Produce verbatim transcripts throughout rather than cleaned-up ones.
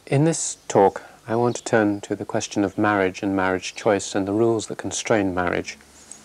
In this talk, I want to turn to the question of marriage and marriage choice and the rules that constrain marriage.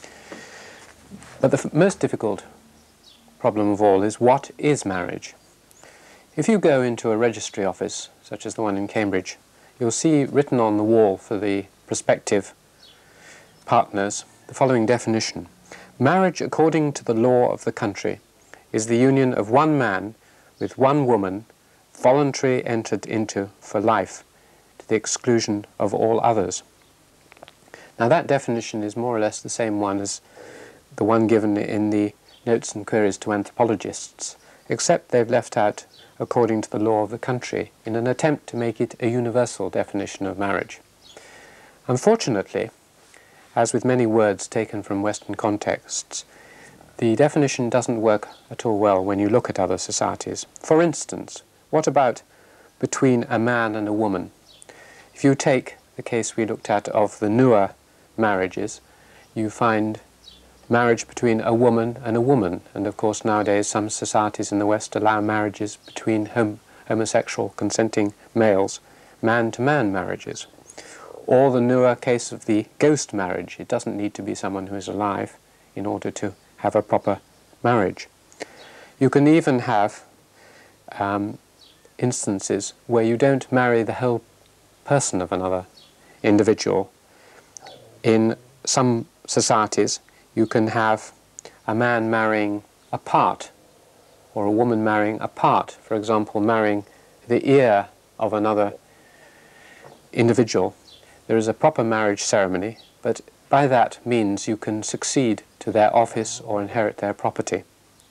But the f most difficult problem of all is, what is marriage? If you go into a registry office, such as the one in Cambridge, you'll see written on the wall for the prospective partners the following definition. Marriage, according to the law of the country, is the union of one man with one woman, voluntary entered into for life, to the exclusion of all others. Now that definition is more or less the same one as the one given in the Notes and Queries to Anthropologists, except they've left out according to the law of the country in an attempt to make it a universal definition of marriage. Unfortunately, as with many words taken from Western contexts, the definition doesn't work at all well when you look at other societies. For instance, what about between a man and a woman? If you take the case we looked at of the newer marriages, you find marriage between a woman and a woman. And of course nowadays some societies in the West allow marriages between hom homosexual consenting males, man-to-man marriages. Or the newer case of the ghost marriage. It doesn't need to be someone who is alive in order to have a proper marriage. You can even have um, instances where you don't marry the whole person of another individual. In some societies you can have a man marrying a part, or a woman marrying a part, for example marrying the ear of another individual. There is a proper marriage ceremony, but by that means you can succeed to their office or inherit their property.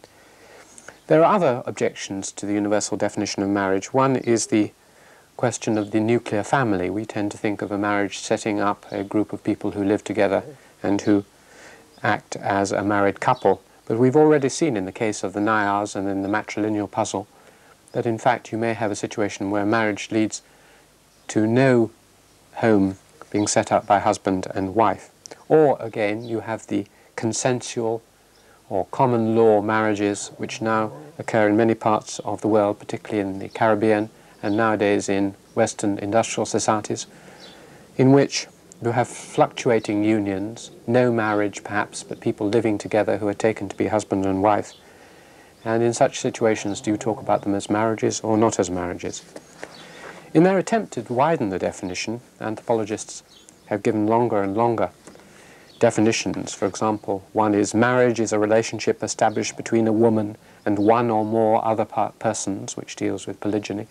There are other objections to the universal definition of marriage. One is the question of the nuclear family. We tend to think of a marriage setting up a group of people who live together and who act as a married couple. But we've already seen in the case of the Nayars and in the matrilineal puzzle that in fact you may have a situation where marriage leads to no home being set up by husband and wife. Or again, you have the consensual or common law marriages which now occur in many parts of the world, particularly in the Caribbean and nowadays in Western industrial societies, in which you have fluctuating unions, no marriage perhaps, but people living together who are taken to be husband and wife. And in such situations, do you talk about them as marriages or not as marriages? In their attempt to widen the definition, anthropologists have given longer and longer definitions. For example, one is marriage is a relationship established between a woman and one or more other persons, which deals with polygyny,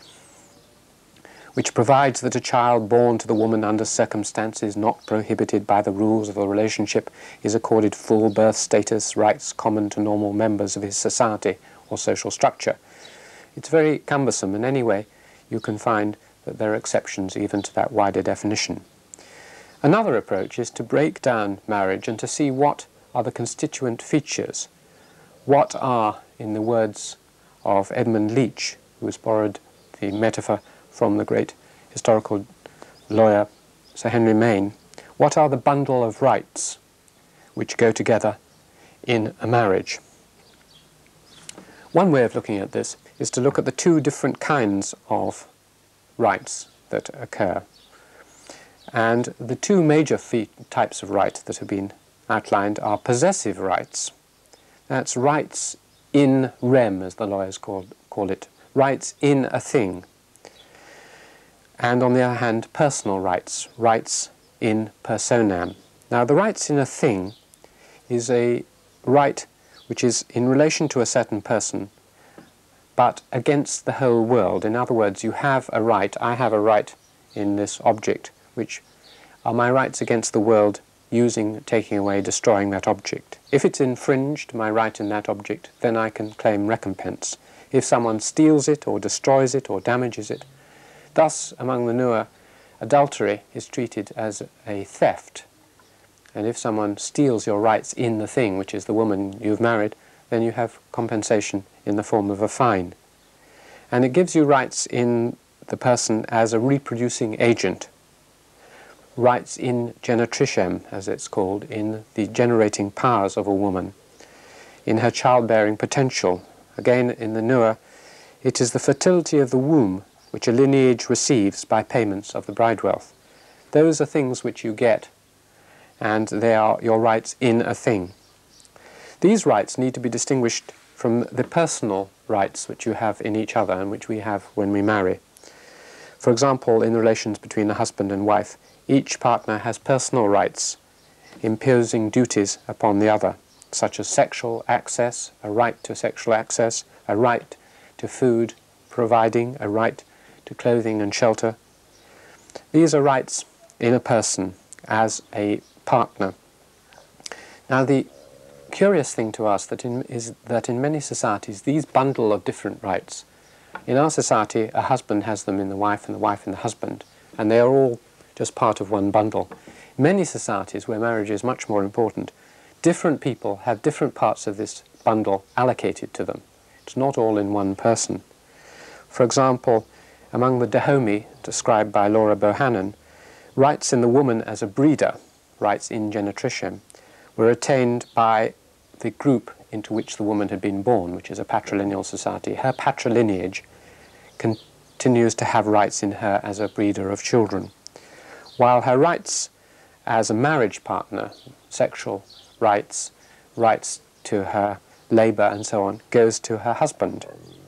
which provides that a child born to the woman under circumstances not prohibited by the rules of the relationship is accorded full birth status, rights common to normal members of his society or social structure. It's very cumbersome, and anyway, you can find that there are exceptions even to that wider definition. Another approach is to break down marriage and to see what are the constituent features. What are, in the words of Edmund Leach, who has borrowed the metaphor from the great historical lawyer Sir Henry Maine, what are the bundle of rights which go together in a marriage? One way of looking at this is to look at the two different kinds of rights that occur. And the two major types of right that have been outlined are possessive rights. That's rights in rem, as the lawyers call, call it, rights in a thing. And on the other hand, personal rights, rights in personam. Now, the rights in a thing is a right which is in relation to a certain person, but against the whole world. In other words, you have a right, I have a right in this object, which are my rights against the world using, taking away, destroying that object. If it's infringed, my right in that object, then I can claim recompense. If someone steals it or destroys it or damages it. Thus, among the newer, adultery is treated as a theft. And if someone steals your rights in the thing, which is the woman you've married, then you have compensation in the form of a fine. And it gives you rights in the person as a reproducing agent. Rights in genetricem, as it's called, in the generating powers of a woman, in her childbearing potential. Again, in the newer, it is the fertility of the womb which a lineage receives by payments of the bride wealth. Those are things which you get, and they are your rights in a thing. These rights need to be distinguished from the personal rights which you have in each other and which we have when we marry. For example, in the relations between a husband and wife, each partner has personal rights imposing duties upon the other, such as sexual access, a right to sexual access, a right to food providing, a right to clothing and shelter. These are rights in a person as a partner. Now, the curious thing to us that in, is that in many societies these bundle of different rights. In our society, a husband has them in the wife and the wife in the husband, and they are all just part of one bundle. In many societies where marriage is much more important, different people have different parts of this bundle allocated to them. It's not all in one person. For example, among the Dahomey, described by Laura Bohannon, rights in the woman as a breeder, rights in genetricium, were attained by the group into which the woman had been born, which is a patrilineal society. Her patrilineage continues to have rights in her as a breeder of children, while her rights as a marriage partner, sexual rights, rights to her labour and so on, goes to her husband.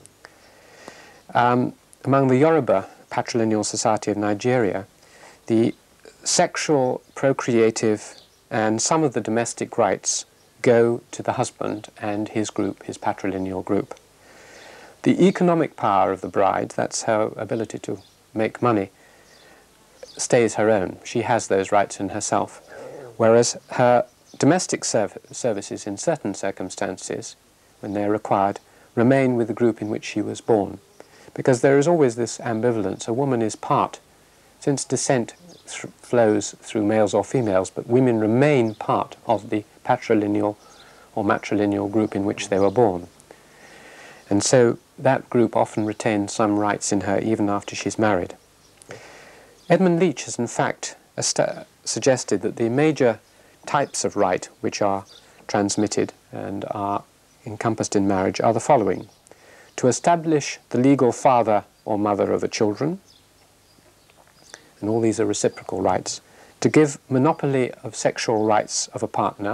Um, among the Yoruba patrilineal society of Nigeria, the sexual, procreative, and some of the domestic rights go to the husband and his group, his patrilineal group. The economic power of the bride, that's her ability to make money, stays her own. She has those rights in herself, whereas her domestic serv services in certain circumstances, when they are required, remain with the group in which she was born. Because there is always this ambivalence. A woman is part, since descent th flows through males or females, but women remain part of the patrilineal or matrilineal group in which they were born. And so that group often retains some rights in her even after she's married. Edmund Leach has in fact suggested that the major types of right which are transmitted and are encompassed in marriage are the following: to establish the legal father or mother of the children, and all these are reciprocal rights; to give monopoly of sexual rights of a partner;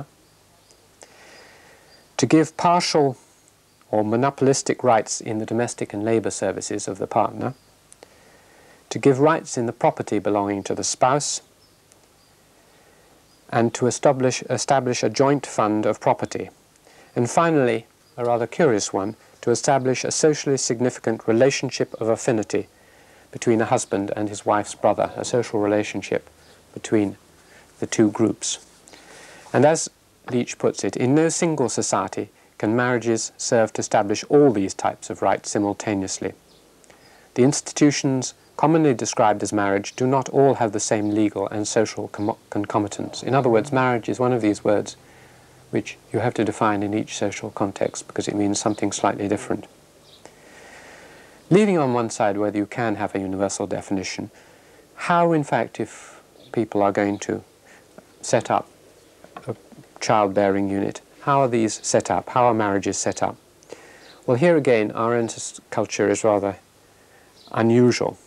to give partial or monopolistic rights in the domestic and labour services of the partner; to give rights in the property belonging to the spouse; and to establish, establish a joint fund of property. And finally, a rather curious one, to establish a socially significant relationship of affinity between a husband and his wife's brother, a social relationship between the two groups. And as Leach puts it, in no single society can marriages serve to establish all these types of rights simultaneously. The institutions commonly described as marriage do not all have the same legal and social concomitants. In other words, marriage is one of these words which you have to define in each social context because it means something slightly different. Leaving on one side whether you can have a universal definition, how in fact, if people are going to set up a childbearing unit, how are these set up? How are marriages set up? Well, here again, our own culture is rather unusual.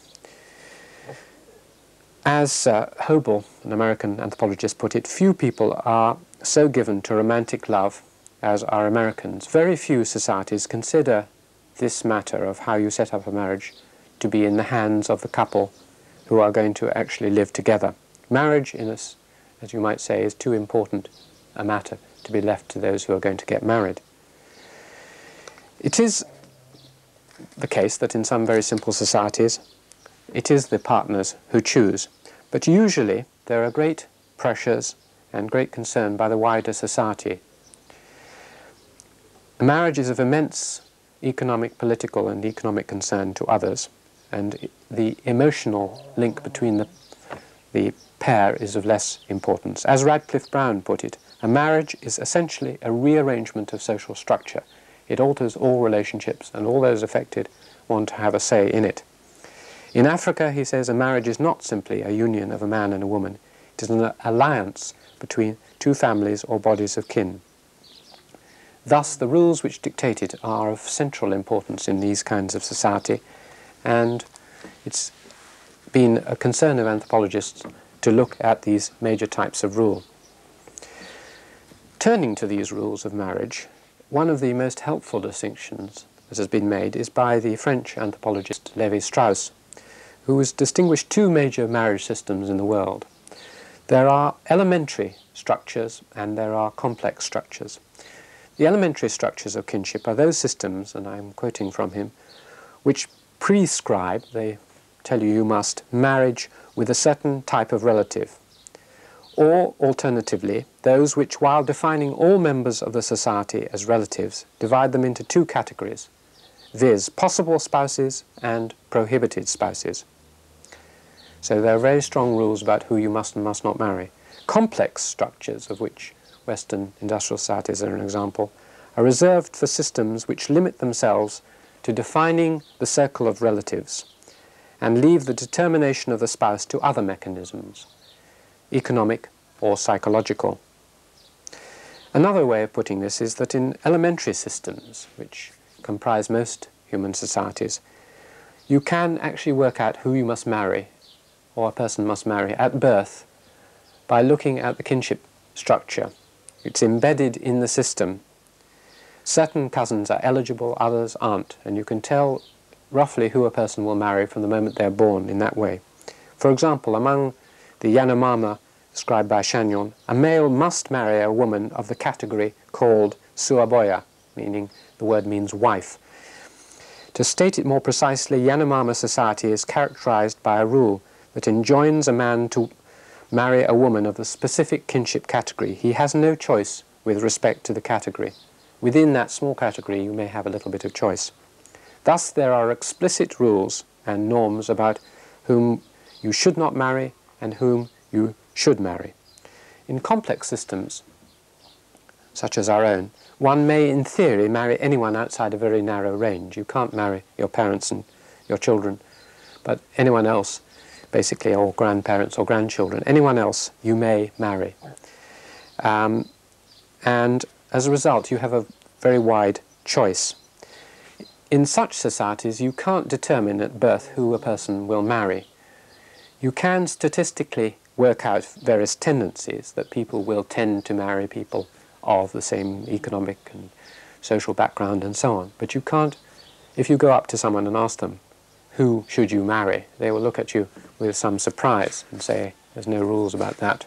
As uh, Hobel, an American anthropologist, put it, few people are so given to romantic love as are Americans. Very few societies consider this matter of how you set up a marriage to be in the hands of the couple who are going to actually live together. Marriage, in a, as you might say, is too important a matter to be left to those who are going to get married. It is the case that in some very simple societies it is the partners who choose, but usually there are great pressures and great concern by the wider society. A marriage is of immense economic, political and economic concern to others, and the emotional link between the, the pair is of less importance. As Radcliffe Brown put it, a marriage is essentially a rearrangement of social structure. It alters all relationships, and all those affected want to have a say in it. In Africa, he says, a marriage is not simply a union of a man and a woman. It is an alliance between two families or bodies of kin. Thus, the rules which dictate it are of central importance in these kinds of society, and it's been a concern of anthropologists to look at these major types of rule. Turning to these rules of marriage, one of the most helpful distinctions that has been made is by the French anthropologist Lévi-Strauss, who has distinguished two major marriage systems in the world. There are elementary structures and there are complex structures. The elementary structures of kinship are those systems, and I'm quoting from him, which prescribe, they tell you you must, marriage with a certain type of relative, or alternatively, those which, while defining all members of the society as relatives, divide them into two categories, viz. Possible spouses and prohibited spouses. So there are very strong rules about who you must and must not marry. Complex structures, of which Western industrial societies are an example, are reserved for systems which limit themselves to defining the circle of relatives and leave the determination of the spouse to other mechanisms, economic or psychological. Another way of putting this is that in elementary systems, which comprise most human societies, you can actually work out who you must marry, or a person must marry, at birth by looking at the kinship structure. It's embedded in the system. Certain cousins are eligible, others aren't, and you can tell roughly who a person will marry from the moment they're born in that way. For example, among the Yanomama described by Chagnon, a male must marry a woman of the category called Suaboya, meaning the word means wife. To state it more precisely, Yanomama society is characterized by a rule that enjoins a man to marry a woman of the specific kinship category. He has no choice with respect to the category. Within that small category, you may have a little bit of choice. Thus, there are explicit rules and norms about whom you should not marry and whom you should marry. In complex systems, such as our own, one may, in theory, marry anyone outside a very narrow range. You can't marry your parents and your children, but anyone else, basically, or grandparents or grandchildren, anyone else you may marry. Um, and as a result, you have a very wide choice. In such societies, you can't determine at birth who a person will marry. You can statistically work out various tendencies that people will tend to marry people of the same economic and social background and so on. But you can't, if you go up to someone and ask them, who should you marry, they will look at you with some surprise and say, there's no rules about that.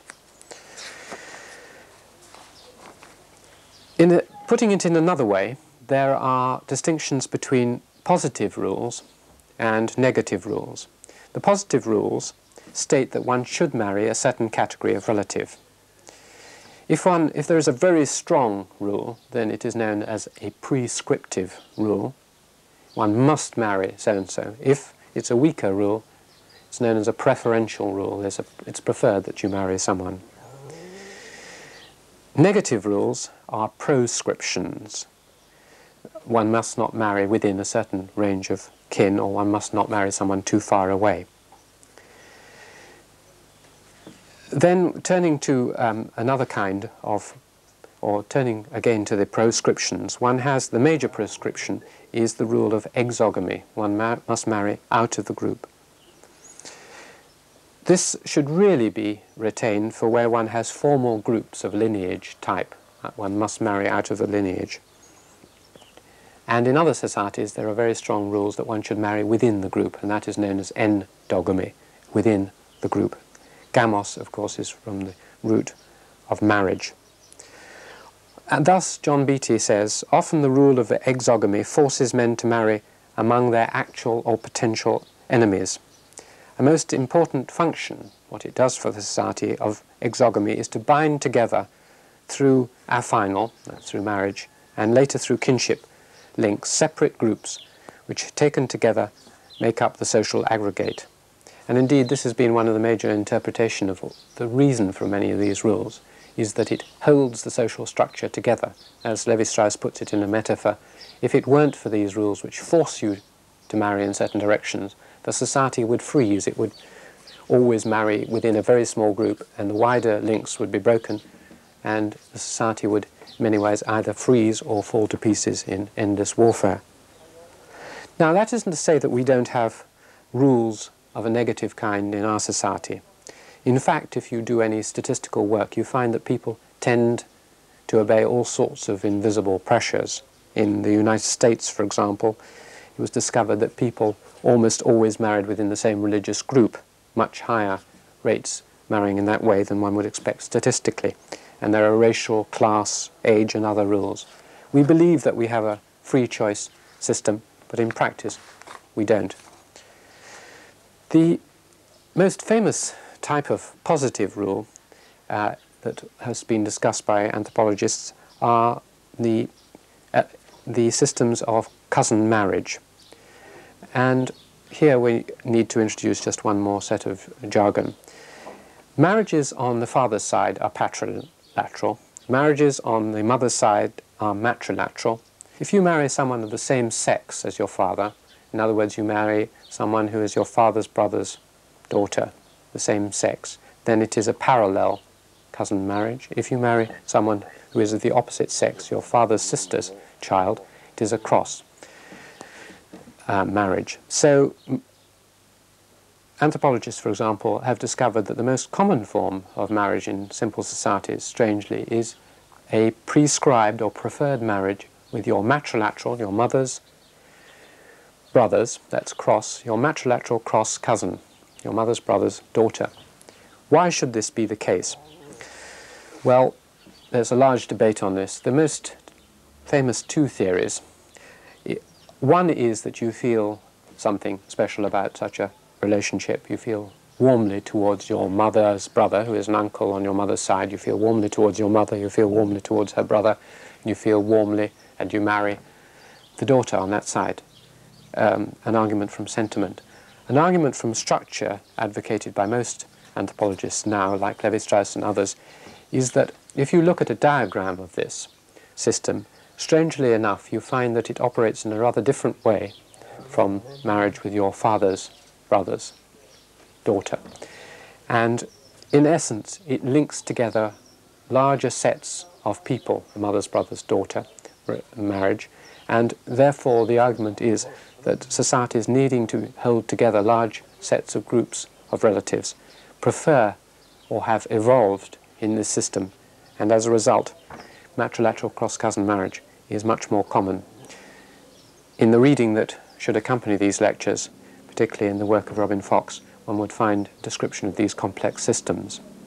In a, putting it in another way, there are distinctions between positive rules and negative rules. The positive rules state that one should marry a certain category of relative. If, one, if there is a very strong rule, then it is known as a prescriptive rule. One must marry so-and-so. If it's a weaker rule, it's known as a preferential rule. There's a, it's preferred that you marry someone. Negative rules are proscriptions. One must not marry within a certain range of kin, or one must not marry someone too far away. Then turning to um, another kind of, or turning again to the proscriptions, one has, the major proscription is the rule of exogamy. One ma must marry out of the group. This should really be retained for where one has formal groups of lineage type. One must marry out of the lineage. And in other societies there are very strong rules that one should marry within the group, and that is known as endogamy, within the group. Gamos, of course, is from the root of marriage. And thus, John Beattie says, often the rule of the exogamy forces men to marry among their actual or potential enemies. A most important function, what it does for the society of exogamy, is to bind together through affinal, that's through marriage, and later through kinship links, separate groups which, taken together, make up the social aggregate. And indeed, this has been one of the major interpretations of the reason for many of these rules, is that it holds the social structure together. As Lévi-Strauss puts it in a metaphor, if it weren't for these rules which force you to marry in certain directions, the society would freeze. It would always marry within a very small group, and the wider links would be broken, and the society would, in many ways, either freeze or fall to pieces in endless warfare. Now, that isn't to say that we don't have rules of a negative kind in our society. In fact, if you do any statistical work, you find that people tend to obey all sorts of invisible pressures. In the United States, for example, it was discovered that people almost always married within the same religious group, much higher rates marrying in that way than one would expect statistically. And there are racial, class, age and other rules. We believe that we have a free choice system, but in practice we don't. The most famous type of positive rule uh, that has been discussed by anthropologists are the, uh, the systems of cousin marriage. And here we need to introduce just one more set of jargon. Marriages on the father's side are patrilateral. Marriages on the mother's side are matrilateral. If you marry someone of the same sex as your father, in other words, you marry someone who is your father's brother's daughter, the same sex, then it is a parallel cousin marriage. If you marry someone who is of the opposite sex, your father's sister's child, it is a cross uh, marriage. So anthropologists, for example, have discovered that the most common form of marriage in simple societies, strangely, is a prescribed or preferred marriage with your matrilateral, your mother's brothers, that's cross, your matrilateral cross cousin, your mother's brother's daughter. Why should this be the case? Well, there's a large debate on this. The most famous two theories. One is that you feel something special about such a relationship. You feel warmly towards your mother's brother, who is an uncle on your mother's side. You feel warmly towards your mother. You feel warmly towards her brother. You feel warmly, and you marry the daughter on that side. Um, an argument from sentiment. An argument from structure, advocated by most anthropologists now, like Levi-Strauss and others, is that if you look at a diagram of this system, strangely enough, you find that it operates in a rather different way from marriage with your father's brother's daughter. And in essence, it links together larger sets of people, the mother's brother's daughter marriage, and therefore the argument is that societies needing to hold together large sets of groups of relatives prefer or have evolved in this system, and as a result matrilateral cross-cousin marriage is much more common. In the reading that should accompany these lectures, particularly in the work of Robin Fox, one would find a description of these complex systems.